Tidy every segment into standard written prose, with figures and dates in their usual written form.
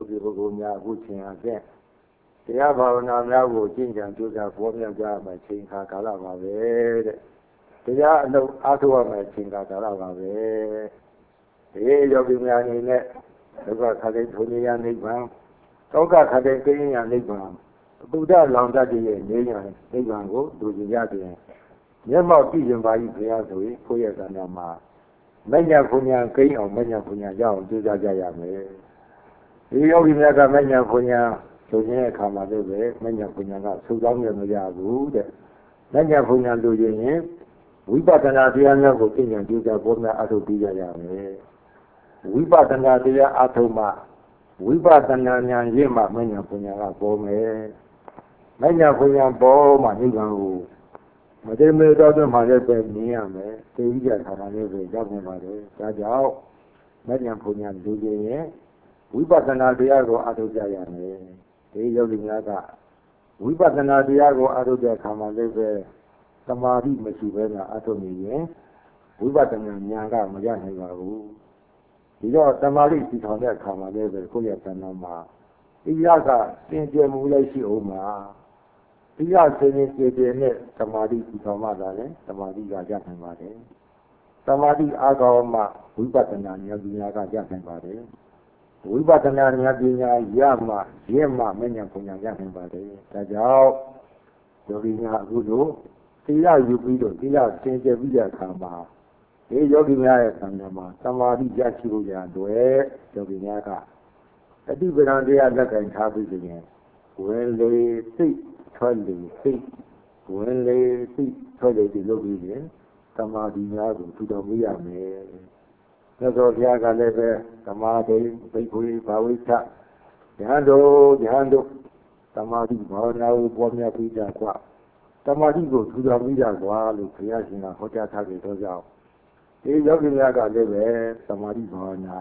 ဒီပုဂ္ဂိုလ်များအခုချိန်အဆင့်တရားဘာဝနာများကိုကျင့်ကြံကြိုးစားပေါ်မြောက်ကြမယ်ချိန်ခါကာလပါပဲတဲ့တရားအလုပ်အားထုတ်ရမယ်ချိန်ခါကာလပါပဲဒီယောဂီများအနေနဲ့ဒုက္ခခတိထုံရနိဗ္ဗာန်တောကခတိကိရိယာနိဗ္ဗာန်ဘုဒ္ဓလောင်တတ်ရဲ့နေညာနိဗ္ဗာန်ကိုလူကျင်ရတယ်မျက်မှောက်ကြည့်ရင်ပါကြီးဘုရားဆိုရင်ကိုယ့်ရဲ့ကံတော်မှာမဉ္ဇဉ်ဘုညာကိန်းအောင်မဉ္ဇဉ်ဘုညာရအောင်ကြိုးစားကြရမယ်ဒီယောဂီများကမဉ္ဇဉ်ဘုညာဆိုခြင်းအခါမှာလည်းပဲမဉ္ဇဉ်ဘုညာကသုတောင်းရမရဘူးတဲ့မဉ္ဇဉ်ဘုညာလူကျင်ရင်ဝိပဿနာတရားများကိုသိဉာဏ်ကြိုးစားပေါ်များအထုတ်ပြီးကြရမယ်ဝိပဿနာတရားအထုတ်မှဝိပဿနာဉာဏ်ရင့်မှမဉ္ဇဉ်ဘုညာကပေါ်မယ်မဉ္ဇဉ်ဘုညာပေါ်မှနိဗ္ဗာန်ကိုမတိမေတော်တွင်မှလည်းပဲမြင်ရမယ်သိပြီးကြတာလည်းပဲရောက်နေပါတယ်ဒါကြောင့်မဉ္ဇဉ်ဘုညာလူကျင်ရင်ဝိပဿနာတရားကိုအထုတ်ကြရမယ်ဒီယောဂီများကဝိပဿနာတရားကိုအထုတ်တဲ့အခါမှာလည်းပဲသမာဓိမရှိဘဲနဲ့အထုတ်နေရင်ဝိပဿနာဉာဏ်ကမရနိုင်ပါဘူးဒီတော့သမာဓိစီထောင်တဲ့အခါမှာလည်းပဲကိုယ့်ရဲ့သဏ္ဍာန်မှာဣယကသင်ကျမှုလည်းရှိအောင်မှာဣယစင်ရင်ကျေကျေနဲ့သမာဓိစီထောင်မှသာလေသမာဓိကရနိုင်ပါတယ်သမာဓိအားကောင်းမှဝိပဿနာဉာဏ်ပညာကရနိုင်ပါတယ်ဝိပဿနာဉာဏ်ပညာရမှရင့်မှမဉ္ဇဉ်ပညာရနိုင်ပါတယ်ဒါကြောင့်ယောဂီများအခုလိုသီလယူပြီးတော့သီလသင်ကျပြီးတဲ့အခါမှာဒီယောဂီများရဲ့သံဃာမှာသမာဓိရရှိဖို့ရတဲ့ယောဂီများကအတိပ္ပံတရားလက်ကင်ထားပြီးဆိုရင်ဝင်လေစိတ်ထွက်လေစိတ်ဝင်လေစိတ်ထွက်လေဒီလုပ်ပြီးရင်သမာဓိများကိုထူထောင်မိရမယ်။သက်တော်ဘုရားကလည်းပဲသမာဓိဘိက္ခုဘာဝိသဉာဏ်တို့သမာဓိဘာဝနာကိုပေါ်များပြီးကြကွာသမာဓိကိုထူထောင်မိကြကွာလို့ဘုရားရှင်ကဟောကြားထားကြတော့ကြောင့်ဒီယောဂီများကလည်းပဲသမာဓိဘာဝနာ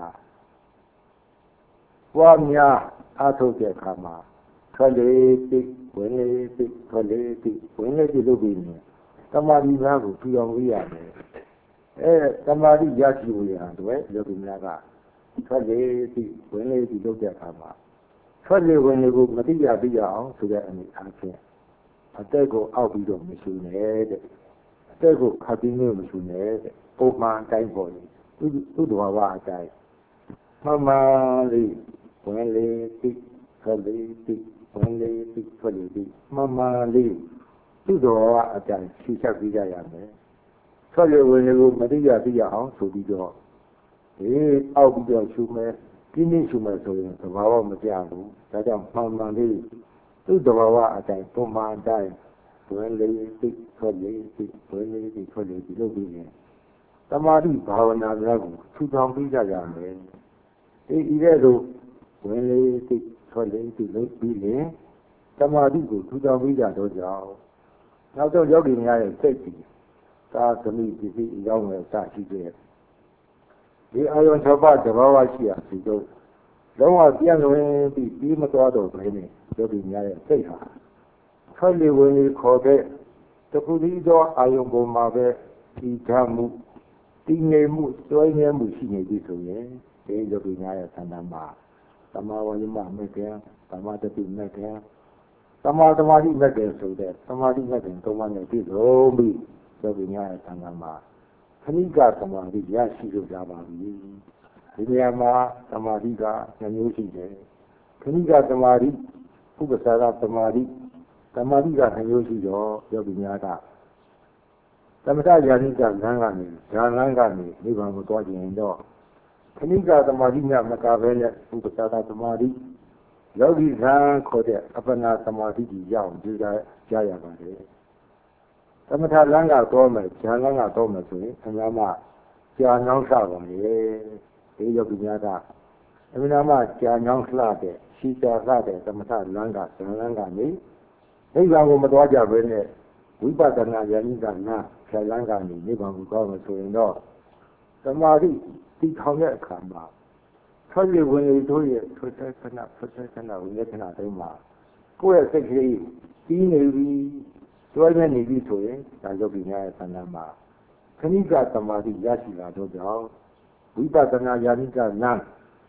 ပွားများအားထုတ်တဲ့အခါမှာထွက်လေစိတ်ဝင်လေစိတ်ထွက်လေစိတ်ဝင်လေစိတ်လုပ်ပြီးနေသမာဓိများကိုထူထောင်မိရမယ်သမာဓိရရှိဖို့ရတဲ့ယောဂီများကထွက်လေစိတ်ဝင်လေစိတ်လုပ်တဲ့အခါမှာထွက်လေဝင်လေကိုမတိရပြအောင်ဆိုတဲ့အနေအားဖြင့်အတက်ကိုအောက်ပြီးတော့မရှိနဲ့တဲ့အတက်ကိုခတ်ပြီးမရှိနဲ့တဲ့ပုံမှန်တိုင်းပေါ်လေသူ့တော်ဝါအတိုင်းမှန်မှန်လေးဝင်လေစိတ်ထွက်လေစိတ်ဝင်လေစိတ်ထွက်လေစိတ်မှန်မှန်လေးသူ့တော်ဝါအတိုင်းရှင်းချက်ပြီးကြရမယ်ထွက်လေဝင်လေကိုမတိရပြအောင်ဆိုပြီးတော့အောက်ပြီးတော့ရှုမယ်ပြင်းပြရှုမယ်ဆိုရင်သဘာဝမကျဘူးဒါကြောင့်မှန်မှန်လေးသူ့တော်ဝါအတိုင်းပုံမှန်အတိုင်းဝင်လေစိတ်ထွက်လေစိတ်ဝင်လေစိတ်ထွက်လေဒီလိုပြီးရင်သမာဓိဘာဝနာများကိုထူထောင်ပြီးကြရမယ်ဒီတဲ့လိုဝင်လေစိတ်ထွက်လေစိတ်လို့ပြီးရင်သမာဓိကိုထူထောင်ပြီးကြတော့ကြောင့်နောက်တော့ယောဂီများရဲ့စိတ်ကြီးသာသမီပစ္စည်းအကြောင်းနဲ့စရှိတဲ့ဒီအာယုံ၆ပါးတဘာဝရှိရာဒီတော့လုံးဝပြန့်လွင်ပြီးမသွားတော့ဘဲနဲ့ယောဂီများရဲ့စိတ်ဟာထွက်လေဝင်လေခေါ်တဲ့တခုတည်းသောအာယုံပေါ်မှာပဲဒီဓာတ်မှုတည်ငြိမ်မှုစွဲမြဲမှုရှိနေပြီဆိုရင်ဒီယောဂီများရဲ့သဏ္ဍာန်မှာသမာဝိမမဲ့ခင်သမာတတိမဲ့ခင်သမာသမာဓိမဲ့ခင်ဆိုတဲ့သမာဓိမဲ့ခင်သုံးပါးနဲ့ပြည့်စုံပြီးယောဂီများရဲ့သဏ္ဍာန်မှာခဏိကသမာဓိရရှိလို့ရပါပြီဒီနေရာမှာသမာဓိက2မျိုးရှိတယ်ခဏိကသမာဓိဥပ္ပစာရသမာဓိသမာဓိက2မျိုးရှိတော့ယောဂီများကသမထယာနိကလမ်းကနေဉာဏ်လမ်းကနေနိဗ္ဗာန်ကိုသွားကြရင်တော့ခဏိကသမာဓိညမကပဲနဲ့ဥပ္ပစာရသမာဓိယောဂီဇံခေါ်တဲ့အပ္ပနာသမာဓိကြီးရအောင်ကြိုးစားကြရပါတယ်သမထလမ်းကတော့မယ်ဉာဏ်လမ်းကတော့မယ်ဆိုရင်အများမှကြာနှောင်းလှပါလေဒီယောဂီများကအများမှကြာနှောင်းလှတဲ့ရှိကြာလှတဲ့သမထလမ်းကဉာဏ်လမ်းကနေနိဗ္ဗာန်ကိုမသွားကြဘဲနဲ့ဝိပဿနာဉာဏ်ကနာဆယ်လမ်းကနေနိဗ္ဗာန်ကိုသွားမယ်ဆိုရင်တော့သမာဓိတည်ထောင်တဲ့အခါမှာထွက်ရဝင်ရတို့ရဲ့ထွက်တဲ့ခဏဝိညာဉ်ခဏတိုင်းမှာကိုယ့်ရဲ့စိတ်ကလေးပြီးနေပြီတွဲနေပြီဆိုရင်ဒါယောဂီများရဲ့သဏ္ဍာန်မှာခဏိကသမာဓိရရှိလာတော့ကြောင့်ဝိပဿနာဉာဏ်ကနာ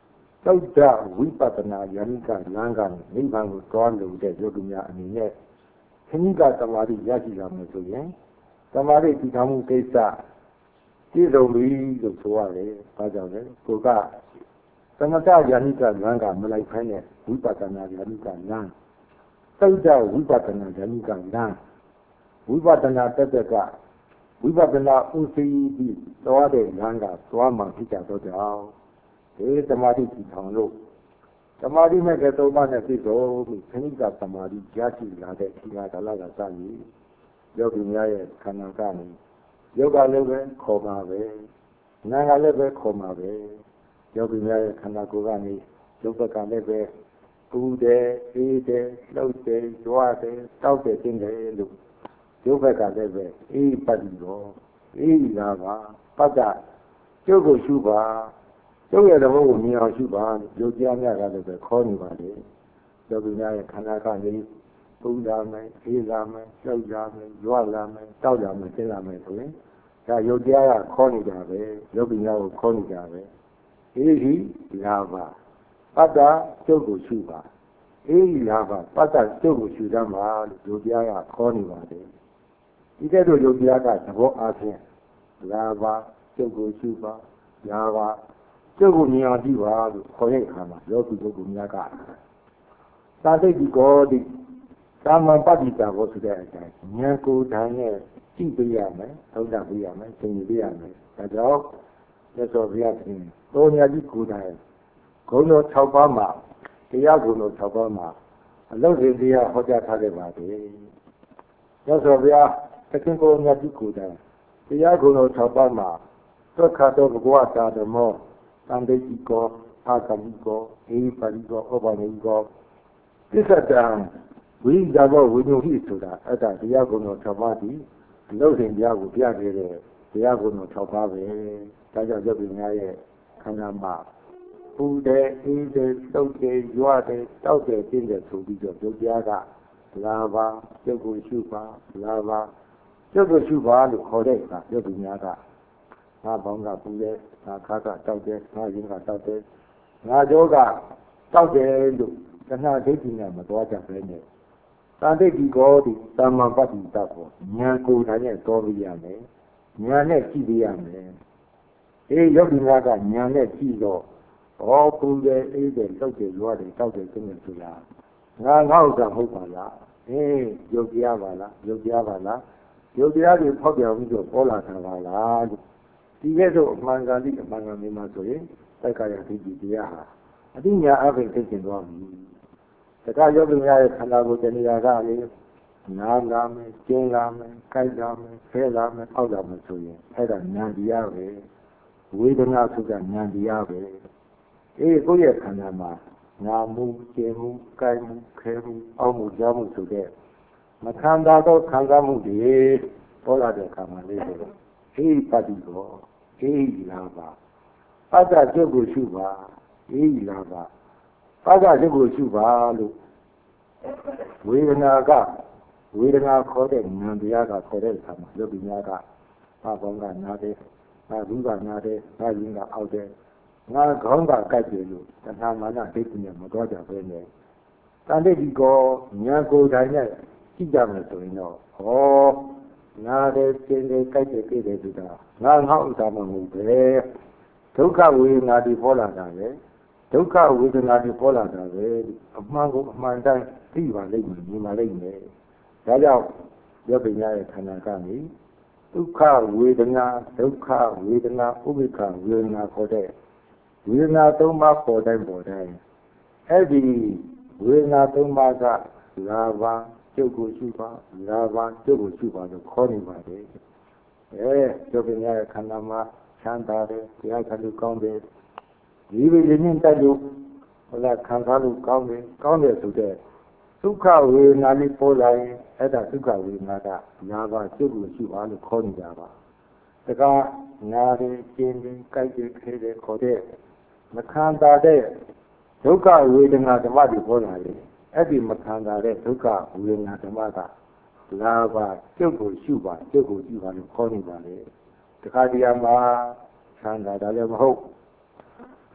သုဒ္ဓဝိပဿနာယန္ကလမ်းကနေနိဗ္ဗာန်ကိုသွားလို့တဲ့ယောဂီများအနေနဲ့ခဏိကသမာဓိရရှိလာမယ်ဆိုရင်သမာဓိတည်ထောင်မှုကိစ္စပြည့်စုံပြီလို့ဆိုရတယ်။ဘာကြောင့်လဲ။ကိုကသမထယန္ကလမ်းကမလိုက်ခိုင်းတဲ့ဝိပဿနာယန္ကလမ်းသုဒ္ဓဝိပဿနာယန္ကလမ်းဝိပဿနာတက်ကဝိပဿနာဥသိပြီးသွားတဲ့လမ်းကသွားမှဖြစ်ကြတော့ကြောင်းဒီသမာဓိတည်ထောင်လို့သမာဓိမဲ့ကသုံးပါးနဲ့ပြည့်စုံပြီးခဏိကသမာဓိရရှိလာတဲ့ဒီဟာကာလကစပြီးယောဂီများရဲ့ခန္ဓာကနေယောဂလည်းပဲခေါ်ပါပဲနာကလည်းပဲခေါ်ပါပဲယောဂီများရဲ့ခန္ဓာကိုယ်ကနေရုပ်ဘက်ကလည်းပဲပူတယ်အေးတယ်လှုပ်တယ်ကြွားတယ်တောက်တယ်တင်းတယ်လို့ရုပ်ဘက်ကလည်းပဲအေးပတ်ပြီးတော့အေးလာပါပတ်တာကျုပ်ကိုရှုပါကျုပ်ရဲ့သဘောကိုမြင်အောင်ရှုပါရုပ်ကြားများကလည်းပဲခေါ်နေပါလေယောဂီများရဲ့ခန္ဓာကနေပူလာမယ်အေးလာမယ်လှုပ်လာမယ်ကြွားလာမယ်တောက်လာမယ်တင်းလာမယ်ဆိုရင်ဒါရုပ်တရားကခေါ်နေတာပဲယောဂီများကိုခေါ်နေတာပဲအေးဒီလာပါပတ်တာကျုပ်ကိုရှုပါအေးလာပါပတ်တာကျုပ်ကိုရှုသမ်းပါလို့ရုပ်တရားကခေါ်နေပါတယ်ဒီကဲ့သို့ရုပ်တရားကသဘောအားဖြင့်လာပါကျုပ်ကိုရှုပါလာပါကျုပ်ကိုမြင်အောင်ကြည့်ပါလို့ခေါ်တဲ့အခါမှာယောဂီပုဂ္ဂိုလ်များကသာသိတိကောတိသာမန်ပဋိတာဘောဆိုတဲ့အတိုင်းဉာဏ်ကိုယ်တိုင်နဲ့ကြည့်ပေးရမယ်သုံးသပ်ပေးရမယ်သင်ယူပေးရမယ်ဒါကြောင့်မြတ်စွာဘုရားရှင်တော်ညာကြီးကိုယ်တိုင်ဂုဏ်တော်6ပါးမှာတရားဂုဏ်တော်6ပါးမှာအလုံးစုံတရားဟောကြားထားခဲ့ပါတယ်မြတ်စွာဘုရားသခင်ကိုယ်ညာကြီးကိုယ်တိုင်တရားဂုဏ်တော်6ပါးမှာသက္ခတောဘဂဝတာဓမ္မောသံတိတိကောအာကမိကောအေပါရိကောဩပါနေကောသစ္ဆတံဝိဇာဘောဝိညုဟိဆိုတာအဲ့ဒါတရားဂုဏ်တော်6ပါးဒီလုံးစုံတရားကိုပြခဲ့တဲ့တရားဂုဏ်တော်6ပါးပဲဒါကြောင့်ယောဂီများရဲ့ခန္ဓာမှာပူတယ်အေးတယ်တုတ်တယ်ရွာတယ်တောက်တယ်တင်းတယ်ဆိုပြီးတော့ယုတ်တရားကလာပါကျုပ်ကိုရှုပါလာပါကျုပ်ကိုရှုပါလို့ခေါ်တဲ့အခါယောဂီများကငါဘောင်းကပူတယ်ငါခါကတောက်တယ်ငါရင်ကတောက်တယ်ငါကြောကတောက်တယ်လို့တဏှာဒိဋ္ဌိနဲ့မသွားကြပဲနဲ့သာတိတိကောတိသမ္မာပတ္တိတ္တကိုဉာဏ်ကိုယ်တိုင်နဲ့တော်ပြရမယ်ဉာဏ်နဲ့ကြည့်ပြရမယ်အေးယောဂီများကဉာဏ်နဲ့ကြည့်တော့ဩပူတယ်အေးတယ်လှုပ်တယ်လွားတယ်တောက်တယ်ကျင်းတယ်ဆိုတာငါဥစ္စာဟုတ်ပါလားအေးယုတ်တရားပါလားယုတ်တရားပါလားယုတ်တရားတွေဖောက်ပြောင်းပြီးတော့ပေါ်လာတာပါလားဒီကဲ့သို့အမှန်ကန်သည့်အမှန်ကန်မြင်မှဆိုရင်သိက္ခာရဒိဋ္ဌိတရားဟာအတိညာအပြင်သိကျင်သွားပြီတခါယောဂီများရဲ့ခန္ဓာကိုယ်တဏှာကလေနားလာမယ်ကျင်းလာမယ်ကြိုက်လာမယ်ဖဲလာမယ်အောက်လာမယ်ဆိုရင်အဲ့ဒါဉာဏ်တရားပဲဝေဒနာဆိုတာဉာဏ်တရားပဲအေးကိုယ့်ရဲ့ခန္ဓာမှာနာမှုကျင်မှုကြိုက်မှုခဲမှုအောက်မှုကြားမှုဆိုတဲ့မခံတာတော့ခံစားမှုတွေပေါ်လာတဲ့အခါမှာလေးဆိုအေးပတ္တိကောအေးလာပါအတ္တကျုပ်ကိုရှုပါအေးလာပါအတ္တကျုပ်ကိုရှုပါလို့ဝေဒနာကဝေဒနာခေါ်တဲ့ဉာဏ်တရားကခေါ်တဲ့အခါမှာယောဂီများကဘာဘောင်းကနားတယ်ဘာဘူးကနားတယ်ဘာရင်ကအောက်တယ်ငါခေါင်းကကိုက်တယ်လို့တဏှာမာနဒိဋ္ဌိနဲ့မတော်ကြပဲနဲ့တန်တိတ်ဒီကောဉာဏ်ကိုယ်တိုင်နဲ့ကြည့်ကြမယ်ဆိုရင်တော့ဟောနားတယ်ကျင်းတယ်ကိုက်တယ်ပြည့်တယ်ဆိုတာငါဥစ္စာမဟုတ်ပဲဒုက္ခဝေဒနာတွေပေါ်လာတာပဲဒုက္ခဝေဒနာတွေပေါ်လာတာပဲအမှန်ကိုအမှန်တိုင်းသိပါလိမ့်မယ်မြင်ပါလိမ့်မယ်ဒါကြောင့်ယောဂီများရဲ့ခန္ဓာကနေဒုက္ခဝေဒနာဒုက္ခဝေဒနာဥပိ္ပခဝေဒနာခေါ်တဲ့ဝေဒနာ၃ပါးပေါ်တိုင်းအဲ့ဒီဝေဒနာ၃ပါးကလာပါကျုပ်ကိုရှုပါလာပါကျုပ်ကိုရှုပါလို့ခေါ်နေပါတယ်ယောဂီများရဲ့ခန္ဓာမှာချမ်းသာတယ်တရားခံလို့ကောင်းတယ်ဒီလိုရင်းနှီးတိုက်လို့ဟိုလားခံစားလို့ကောင်းတယ်ဆိုတဲ့ဒုက္ခဝေဒနာလေးပေါ်လာရင်အဲ့ဒါဒုက္ခဝေဒနာကလာပါကျုပ်ကိုရှုပါလို့ခေါ်နေကြပါတခါနာတယ်ကျင်းတယ်ကြိုက်တယ်ခဲတယ်ခေါ်တဲ့မခံတာတဲ့ဒုက္ခဝေဒနာဓမ္မတွေပေါ်လာတယ်အဲ့ဒီမခံတာတဲ့ဒုက္ခဝေဒနာဓမ္မကလာပါကျုပ်ကိုရှုပါကျုပ်ကိုရှုပါလို့ခေါ်နေပါလေတခါတည်းမှာခံတာလည်းမဟုတ်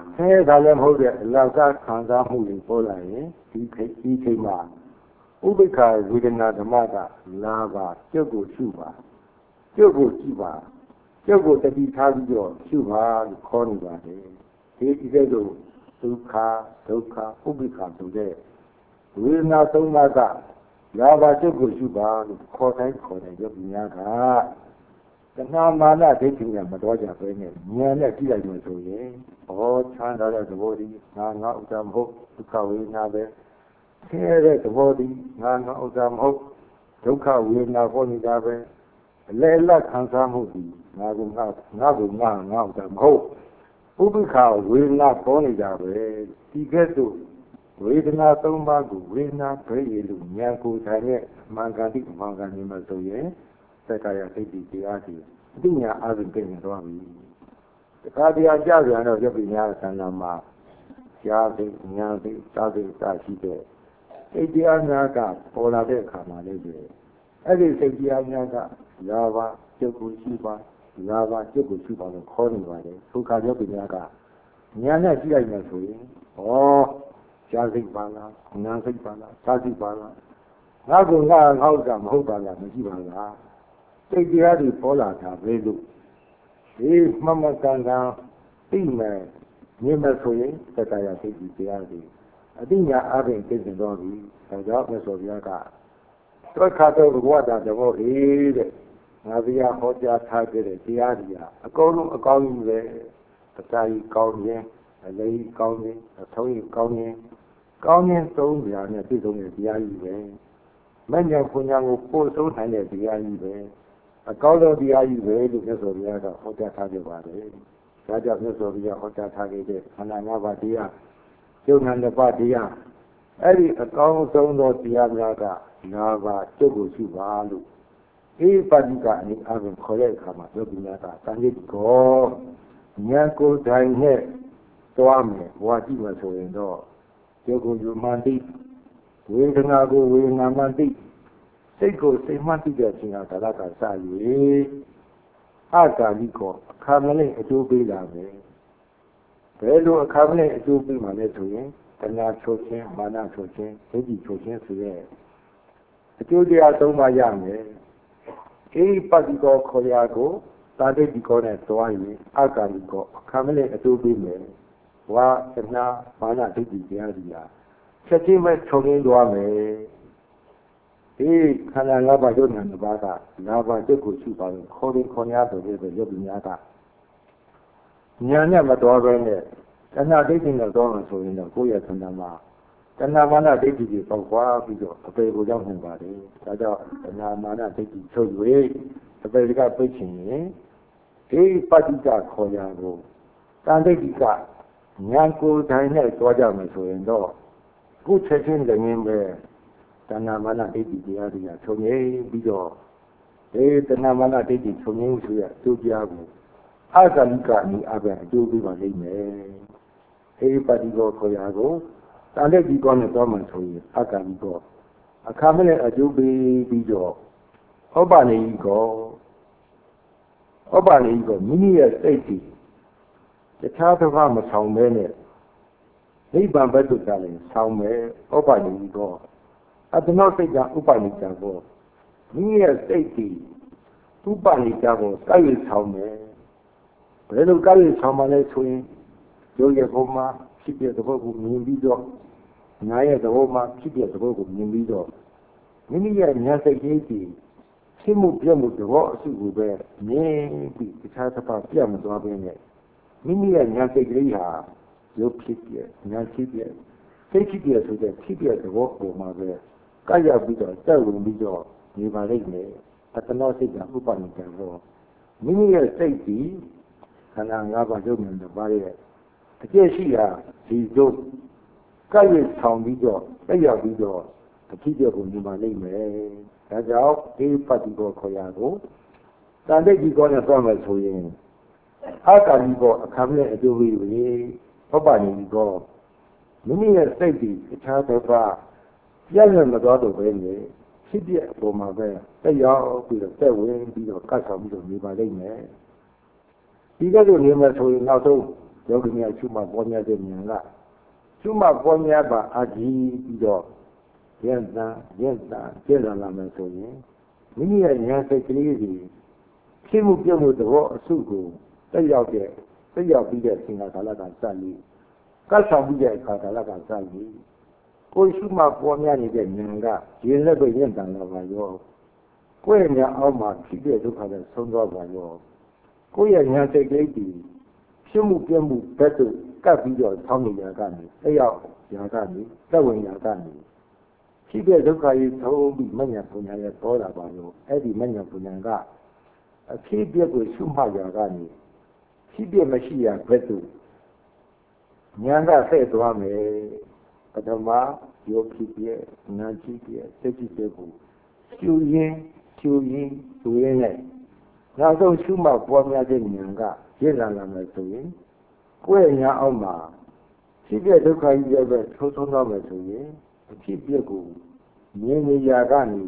ဆင်းရဲတာလည်းမဟုတ်တဲ့အလကားခံစားမှုတွေပေါ်လာရင်ဒီချိန်မှာဥပိ္ပခာဝေဒနာဓမ္မကလာပါကျုပ်ကိုရှုပါကျုပ်ကိုကြည့်ပါကျုပ်ကိုတတိထားပြီးတော့ရှုပါလို့ခေါ်နေပါတယ်ဒီကဲ့သို့ဒုက္ခဥပိ္ပခာဆိုတဲ့ဝေဒနာသုံးပါးကလာပါကျုပ်ကိုရှုပါလို့ခေါ်တိုင်းယောဂီများကတဏှာမာနဒိဋ္ဌိနဲ့မတော်ကြပဲနဲ့ဉာဏ်နဲ့ကြည့်လိုက်လို့ဆိုရင်ချမ်းသာတဲ့သဘောဒီငါဥစ္စာမဟုတ်ဒုက္ခဝေဒနာပဲဆင်းရဲတဲ့သဘောဒီငါဥစ္စာမဟုတ်ဒုက္ခဝေဒနာပေါ်နေတာပဲအလယ်အလတ်ခံစားမှုဒီငါဥစ္စာမဟုတ်ဥပိ္ပခာဝေဒနာပေါ်နေတာပဲဒီကဲ့သို့ဝေဒနာသုံးပါးကိုဝေဒနာပြည့်ရလို့ဉာဏ်ကိုယ်တိုင်နဲ့မှန်ကန်သည့်မှန်ကန်နေမှာဆိုရင်သက္ကာယစိတ်တရားစီအတိညာအပြင်ပြင်သွားပြီတခါတည်းအကြပြန်တော့ယောဂီများဆန္ဒမှာရှားစိတ်ဉာဏ်စိတ်သာစိတ်သာရှိတဲ့စိတ်တရားများကပေါ်လာတဲ့အခါမှာလည်းပဲအဲ့ဒီစိတ်တရားများကလာပါကျုပ်ကိုရှိပါလာပါကျုပ်ကိုရှိပါလို့ခေါ်နေပါတယ်ဒုက္ခယောဂီများကဉာဏ်နဲ့ကြည့်လိုက်မှဆိုရင်ရှားစိတ်ပါလားဉာဏ်စိတ်ပါလားသာစိတ်ပါလားငါကဥစ္စာမဟုတ်ပါလားမရှိပါလားစိတ်တရားတွေပေါ်လာတာပဲလို့ဒီမှန်မှန်ကန်ကန်သိမယ်မြင်မယ်ဆိုရင်သက္ကာယစိတ်တရားတွေအတိညာအပြင်သိနေတော့ပြီဒါကြောင့်မြတ်စွာဘုရားကသွက်ခါတော့ဘဝတာသဘောဟေးတဲ့ငါဘုရားဟောကြားထားခဲ့တဲ့တရားတွေကအကုန်လုံးအကောင်းကြီးပဲပစာကြီးကောင်းခြင်းအလေးကောင်းခြင်းအဆုံးကြီးကောင်းခြင်းသုံးပြားနဲ့ပြည့်စုံတဲ့တရားကြီးပဲမဉ္ဇဉ်ပညာကိုပို့ဆုံးနိုင်တဲ့တရားကြီးပဲအကောင်းဆုံးတရားကြီးပဲလို့မြတ်စွာဘုရားကဟောကြားထားခဲ့ပါတယ်။ဒါကြောင့်မြတ်စွာဘုရားဟောကြားထားခဲ့တဲ့ခန္ဓာ၅ပါးတရားကျုပ်နာနှစ်ပါးတရားအဲ့ဒီအကောင်းဆုံးသောတရားများကနာပါကျုပ်ကိုရှိပါလို့ဒီပါဠိကအနေအချင်းခေါ်တဲ့အခါမှာယောဂီများကသံဃိကောဉာဏ်ကိုယ်တိုင်နဲ့သွားမယ်ဘဝကြည့်မယ်ဆိုရင်တော့ကျုပ်ကိုယူမှန်သိဝေဒနာကိုဝေဒနာမှန်သိစိတ်ကိုစိတ်မှန်သိတဲ့အချိန်ဟာဒါကစ၍အာကာလိကောအခါမလေးအကျိုးပေးလာမယ်ဘယ်လိုအခါမလေးအကျိုးပေးမှလဲဆိုရင်တဏှာချုပ်ခြင်းမာနချုပ်ခြင်းဒိဋ္ဌိချုပ်ခြင်းဆိုတဲ့အကျိုးတရားသုံးပါးရမယ်ဒီပฏิကောခေါ်ရာကိုသာဒိဋ္ဌိကောနဲ့သွားရင်အာကာလိကောအခါမလေးအကျိုးပေးမယ်ဝါတဏှာမာနဒိဋ္ဌိတရားတွေဟာချက်ချင်းပဲချုပ်ရင်းသွားမယ်ဒီခန္ဓာ၅ပါးယုတ်နာ၅ပါးက၅ပါးကျုပ်ကိုရှိပါလို့ခေါ်ရင်ခေါ်ရဆိုတဲ့ယုတ်ပညာကဉာဏ်နဲ့မတော်ဘဲနဲ့တဏှာဒိဋ္ဌိနဲ့တော်မှဆိုရင်တော့ကိုယ့်ရဲ့ခန္ဓာမှာတဏှာမာနဒိဋ္ဌိတွေပေါက်သွားပြီးတော့အပေကိုရောက်နေပါတယ်ဒါကြောင့်တဏှာမာနဒိဋ္ဌိချုပ်၍အပေကပိတ်ချင်ရင်ဒီပဋိကခေါ်ရကိုတန်ဒိဋ္ဌိကဉာဏ်ကိုယ်တိုင်နဲ့တွားကြမယ်ဆိုရင်တော့ကိုယ်ချက်ချင်းလည်းငင်းပဲတဏှာမာနဒိဋ္ဌိတရားတွေကချုပ်ငြိမ်းပြီးတော့ဒီတဏှာမာနဒိဋ္ဌိချုပ်ငြိမ်းဆိုရအကျိုးတရားကိုအာဂမိကအနည်းအပြင်အကျိုးပေးပါလိမ့်မယ်အဲဒီပฏิဘောခေါ်ရာကိုတန်တဲ့ဒီကောနဲ့တော့မှဆိုရင်အာဂမိကောအခါမနဲ့အကျိုးပေးပြီးတော့ဟောပါနေကောမိမိရဲ့စိတ်ကြီးတခြားတစ်ပါးမဆောင်မဲနဲ့နိဗ္ဗာန်ဘက်သို့ကြရင်ဆောင်မဲဟောပါနေကောအတ္တနောစိတ်ကဥပနိစ္စဘောမိမိရဲ့စိတ်ကြီးဥပနိစ္စဘောစိုက်ရဆောင်မယ်ဘယ်လိုကောက်ရဆောင်မလဲဆိုရင်ရုပ်ရဲ့ဘုံမှာဖြစ်တဲ့သဘောကိုမြင်ပြီးတော့နာရဲ့သဘောမှာဖြစ်တဲ့သဘောကိုမြင်ပြီးတော့မိမိရဲ့ဉာဏ်စိတ်ကြီးဖြစ်မှုပြမှုသဘောအစုကိုပဲမြင်ပြီးတခြားတစ်ပါးပြတ်မသွားဘဲနဲ့မိမိရဲ့ဉာဏ်စိတ်ကလေးဟာရုပ်ဖြစ်တဲ့ဉာဏ်ဖြစ်တဲ့စိတ်ဖြစ်တဲ့ဆိုတဲ့ဖြစ်တဲ့သဘောပေါ်မှာပဲကြက်ရောက်ပြီးတော့စက်ဝင်ပြီးတော့နေပါလိမ့်မယ်အတ္တနောစိတ်ကဥပနိစ္စဘောမိမိရဲ့စိတ်ကြီးခန္ဓာ၅ပါးရုပ်ဉာဏ်တစ်ပါးရဲ့အကျင့်ရှိတာဒီတို့ကြက်ရဆောင်ပြီးတော့တက်ရောက်ပြီးတော့အဖြစ်အပျက်ကိုမြင်ပါလိမ့်မယ်ဒါကြောင့်ဒီပฏิဘောခေါ်ရကိုတန်တိတ်ကြီးကောနဲ့သွားမယ်ဆိုရင်အာကာလိဘောအခမ်းနဲ့အကျိုးပေးပြီးဟောပါနေပြီကောမိမိရဲ့စိတ်ဒီအခြားတစ်ပါးပြည့်စုံမသွားတော့ပဲလေဖြစ်ပြအပေါ်မှာပဲတက်ရောက်ပြီးတော့တက်ဝင်ပြီးတော့ကတ်ဆောင်ပြီးတော့နေပါလိမ့်မယ်ဒီကဲ့သို့နေမယ်ဆိုရင်နောက်ဆုံးယောဂီများရှုမှတ်ပေါ်များတဲ့ဉာဏ်ကရှုမှတ်ပေါ်များပါအာကြီးပြီးတော့ကျင့်လာမယ်ဆိုရင်မိမိရဲ့ဉာဏ်စိတ်ကလေးတွေဖြစ်မှုပြုမှုသဘောအစုကိုတက်ရောက်ပြီးတဲ့စဉ်းစားကာလကစပြီးကတ်ဆောင်ပြီးတဲ့အခါကာလကစပြီးကိုယ်ရှုမှတ်ပေါ်များနေတဲ့ဉာဏ်ကရင်လက်ပဲရင်တန်လာပါရောကိုယ့်ရဲ့ဉာဏ်အောက်မှာဖြစ်တဲ့ဒုက္ခတွေဆုံးသွားပါရောကိုယ့်ရဲ့ဉာဏ်စိတ်ကလေးတွေဖြစ်မှုပြုမှုဘက်သို့ကပ်ပြီးတော့ဆောင်းနေရကနေတက်ရောက်ရာကနေသက်ဝင်ရာကနေဖြစ်တဲ့ဒုက္ခကြီးသုံးပြီးမဉ္ဇဉ်ပညာရဲ့ပေါ်လာပါရောအဲ့ဒီမဉ္ဇဉ်ပညာကအဖြစ်အပျက်ကိုရှုမှတ်ရာကနေဖြစ်ပျက်မရှိရာဘက်သို့ဉာဏ်ကဆက်သွားမယ်ပထမယောဖြစ်ပျက်နာဖြစ်ပျက်စိတ်ဖြစ်ပျက်ကိုကျူရင်းသူရင်းနဲ့နောက်ဆုံးရှုမှတ်ပေါ်များတဲ့ဉာဏ်ကရင့်လာမယ်ဆိုရင်ကိုယ့်ရဲ့ဉာဏ်အောက်မှာဖြစ်ပျက်ဒုက္ခကြီးရဲ့ပဲထိုးဆုံးသွားမယ်ဆိုရင်အဖြစ်ပျက်ကိုမြင်နေရာကနေ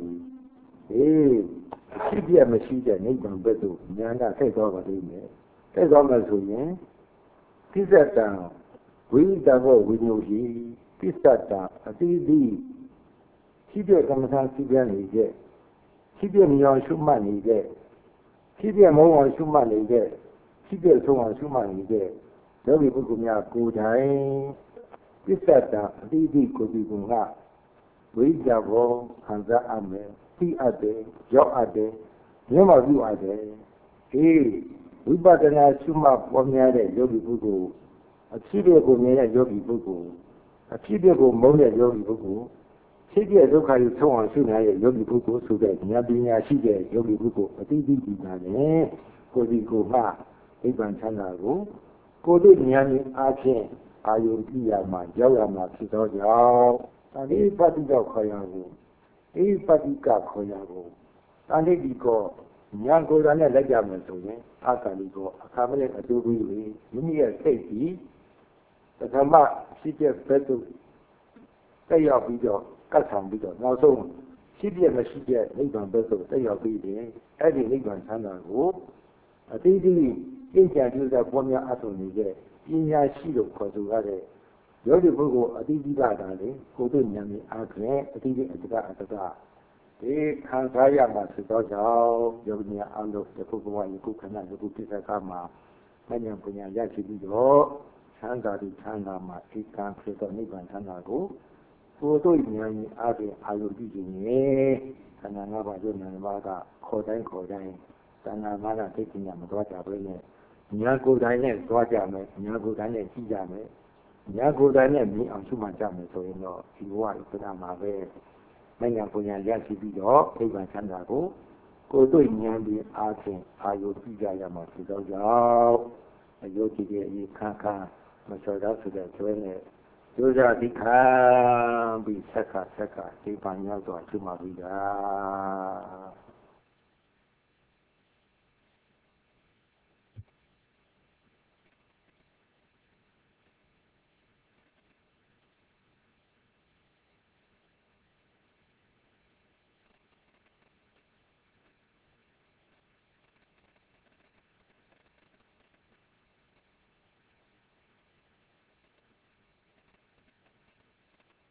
အဖြစ်ပျက်မရှိတဲ့နိဗ္ဗာန်ဘက်သို့ဉာဏ်ကဆက်သွားပါလိမ့်မယ်ဆက်သွားမယ်ဆိုရင်ကိစ္စတံဝိတံဘောဝိညုရှိကိစ္စတံအတိတိဖြစ်ပျက်ကမ္မထာစီပြန်နေတဲ့ဖြစ်ပျက်မြောင်ရှုမှတ်နေတဲ့ဖြစ်ပျက်မုံအောင်ရှုမှတ်နေတဲ့ဖြစ်ပျက်ဆုံးအောင်ရှုမှတ်နေတဲ့ယောဂီပုဂ္ဂိုလ်များကိုယ်တိုင်ပစ္စတအတိအကျကိုယ်ဒီကုကဝိဇ္ဇဘောခံစားအမယ်သိအပ်တယ်ရောက်အပ်တယ်မျက်မှောက်ပြုအပ်တယ်ဝိပဿနာရှုမှတ်ပေါ်များတဲ့ယောဂီပုဂ္ဂိုလ်အဖြစ်အပျက်ကိုမြင်တဲ့ယောဂီပုဂ္ဂိုလ်အဖြစ်အပျက်ကိုမုန်းတဲ့ယောဂီပုဂ္ဂိုလ်ဖြစ်တဲ့ဒုက္ခကိုဆုံးအောင်ရှုနိုင်တဲ့ယောဂီပုဂ္ဂိုလ်ဆိုတဲ့ဉာဏ်ပညာရှိတဲ့ယောဂီပုဂ္ဂိုလ်အတိအကျဒီနာနဲ့ကိုယ်ဒီကိုမှနိဗ္ဗာန်ချမ်းသာကိုကိုယ်တို့ဉာဏ်နဲ့အားဖြင့်အာယုပိယမှာရောက်ရမှာဖြစ်သောကြောင့်တဏှိပတ္တိကခေါ်ရကိုပတ္တိကခေါ်ရကိုတဏှိဒီကောဉာဏ်ကိုယ်တိုင်နဲ့လက်ကြမယ်ဆိုရင်အာကာလိကောအခါမလဲအတူတူလေးမိမိရဲ့စိတ်ကြီးပထမဖြစ်တဲ့ဘက်သို့တက်ရောက်ပြီးတော့ကတ်ဆောင်ပြီးတော့နောက်ဆုံးဖြစ်ပြမရှိတဲ့နိဗ္ဗာန်ဘက်သို့တက်ရောက်ပြီးရင်အဲ့ဒီနိဗ္ဗာန်ချမ်းသာကိုအတိအကျကျင့်ကြံကြိုးစားပေါ်များအထုံနေတဲ့ပညာရှိလို့ခေါ်ဆိုရတဲ့ယောဂီပုဂ္ဂိုလ်အတိအကျတာလေကိုယ်တို့ဉာဏ်နဲ့အားဖြင့်အတိအကျအတ္တဒီခံစားရမှာဖြစ်သောကြောင့်ယောဂီများအားလုံးဒီပုဂ္ဂိုလ်ကယခုခဏယခုကိစ္စကမှာမဉ္ဇဉ်ပညာရရှိပြီးတော့ချမ်းသာပြီးချမ်းသာမှာဧကံဖြစ်သောနိဗ္ဗာန်ချမ်းသာကိုကိုယ်တို့ဉာဏ်နဲ့အားဖြင့်အာရုံပြုခြင်းနဲ့ခန္ဓာ၅ပါးယုံနာ၅ပါးကခေါ်တိုင်းတဏှာမာနသိက္ခာမသွားကြဘဲနဲ့ဉာဏ်ကိုယ်တိုင်နဲ့သွားကြမယ်ဉာဏ်ကိုယ်တိုင်နဲ့ကြည့်ကြမယ်ဉာဏ်ကိုယ်တိုင်နဲ့မြင်အောင်ရှုမှတ်ကြမယ်ဆိုရင်တော့ဒီဘဝဥပဒမှာပဲမဉ္ဇဉ်ပညာရရှိပြီးတော့နိဗ္ဗာန်ချမ်းသာကိုကိုယ်တို့ဉာဏ်ပြီးအားဖြင့်အာယုပြုကြရမှာဖြစ်သောကြောင့်အယုကြည်ရဲ့အခန်းခန်းမချော်တော့ဆိုတဲ့ကျွဲနဲ့ကျိုးစားဒီခံပြီးဆက်ခါဒီပညာစွာရှုမှတ်ပြီးတာ